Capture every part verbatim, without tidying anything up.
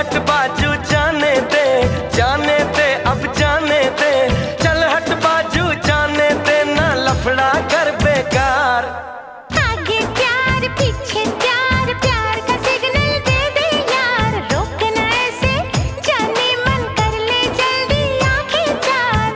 हट बाजू जाने दे, जाने दे अब जाने दे, चल हट बाजू जाने दे, ना लफड़ा कर बेकार। आगे प्यार पीछे प्यार, प्यार का सिग्नल दे दे यार, रोकना ऐसे जाने मन कर ले जल्दी आंखें चार।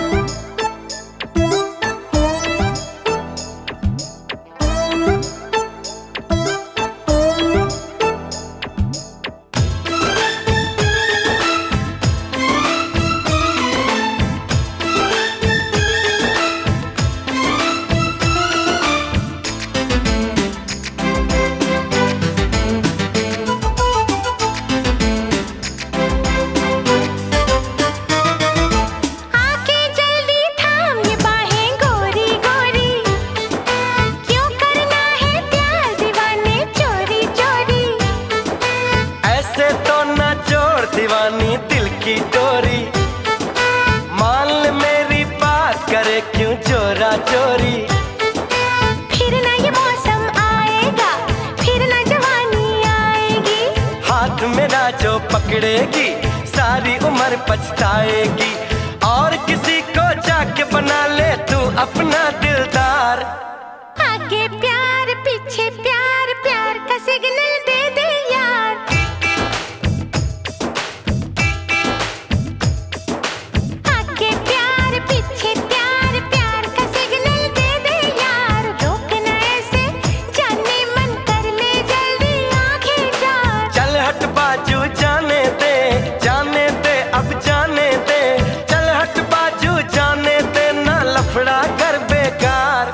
दीवानी दिल की डोरी, मान ले मेरी बात, करे क्यों चोरा चोरी। फिर ना ये मौसम आएगा, फिर ना जवानी आएगी, हाथ मेरा जो पकड़ेगी सारी उम्र पछताएगी। और किसी को जाके बना ले तू अपना दिलदार। आगे प्यार पीछे प्यार, प्यार का सिग्नल दे दे यार। आगे प्यार पीछे प्यार, प्यार का सिग्नल दे दे यार, रोकना ऐसे जाने मन कर ले जल्दी आंखें चार। चल हट बाजू जाने दे, जाने दे अब जाने दे, चल हट बाजू जाने दे, ना लफड़ा कर बेकार।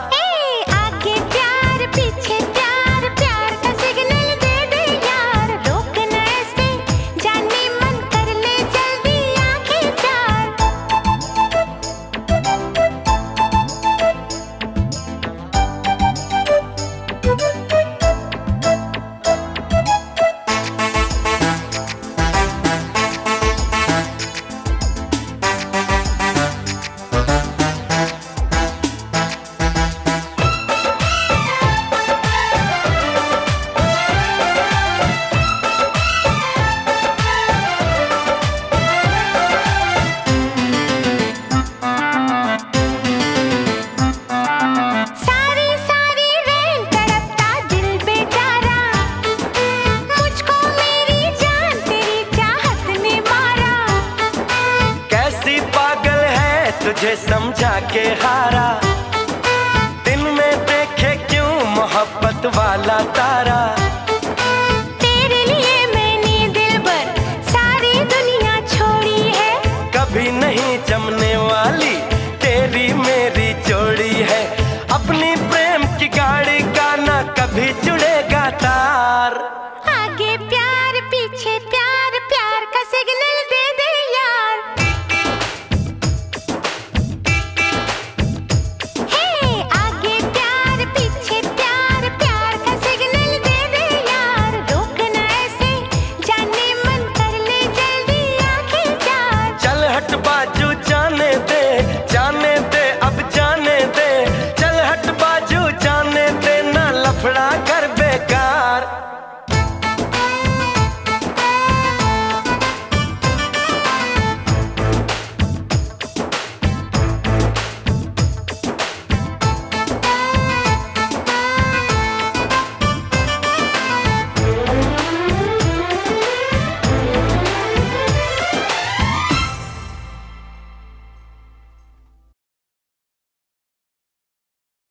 तुझे समझा के हारा, दिन में देखे क्यों मोहब्बत वाला तारा।